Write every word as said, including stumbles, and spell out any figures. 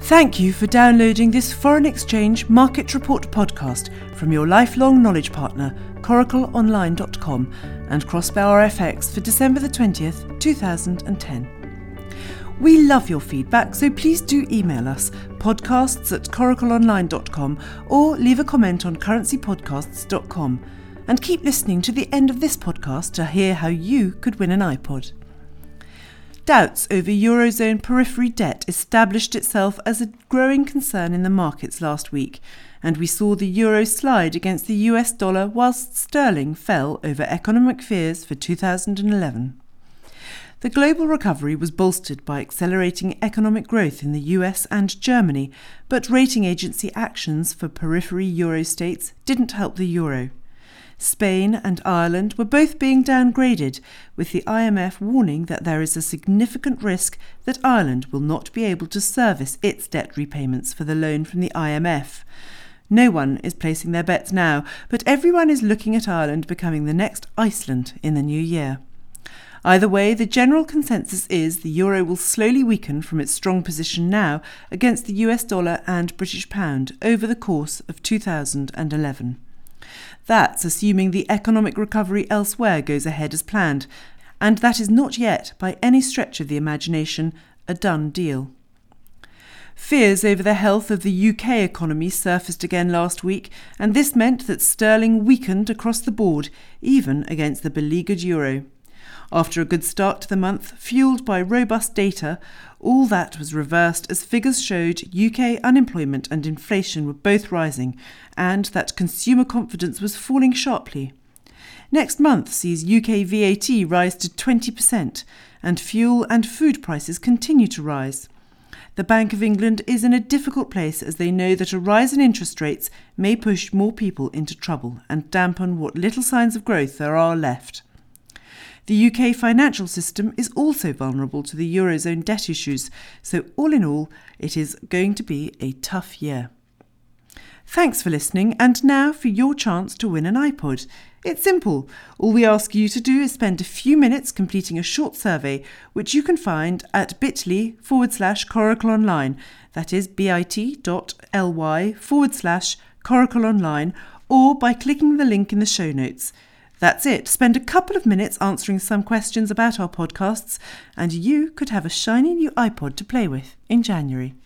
Thank you for downloading this Foreign Exchange Market Report podcast from your lifelong knowledge partner, coracle online dot com and Crossbow F X for December the twentieth, two thousand ten. We love your feedback, so please do email us, podcasts at coracle online dot com, or leave a comment on currency podcasts dot com. And keep listening to the end of this podcast to hear how you could win an iPod. Doubts over Eurozone periphery debt established itself as a growing concern in the markets last week, and we saw the euro slide against the U S dollar whilst sterling fell over economic fears for two thousand eleven. The global recovery was bolstered by accelerating economic growth in the U S and Germany, but rating agency actions for periphery euro states didn't help the euro. Spain and Ireland were both being downgraded, with the I M F warning that there is a significant risk that Ireland will not be able to service its debt repayments for the loan from the I M F. No one is placing their bets now, but everyone is looking at Ireland becoming the next Iceland in the new year. Either way, the general consensus is the euro will slowly weaken from its strong position now against the U S dollar and British pound over the course of two thousand eleven. That's assuming the economic recovery elsewhere goes ahead as planned, and that is not yet, by any stretch of the imagination, a done deal. Fears over the health of the U K economy surfaced again last week, and this meant that sterling weakened across the board, even against the beleaguered euro. After a good start to the month, fuelled by robust data, all that was reversed as figures showed U K unemployment and inflation were both rising, and that consumer confidence was falling sharply. Next month sees U K V A T rise to twenty percent, and fuel and food prices continue to rise. The Bank of England is in a difficult place as they know that a rise in interest rates may push more people into trouble and dampen what little signs of growth there are left. The U K financial system is also vulnerable to the Eurozone debt issues, so all in all, it is going to be a tough year. Thanks for listening, and now for your chance to win an iPod. It's simple. All we ask you to do is spend a few minutes completing a short survey, which you can find at bit.ly forward slash Coracle Online. That is bit.ly forward slash Coracle Online, or by clicking the link in the show notes. That's it. Spend a couple of minutes answering some questions about our podcasts, and you could have a shiny new iPod to play with in January.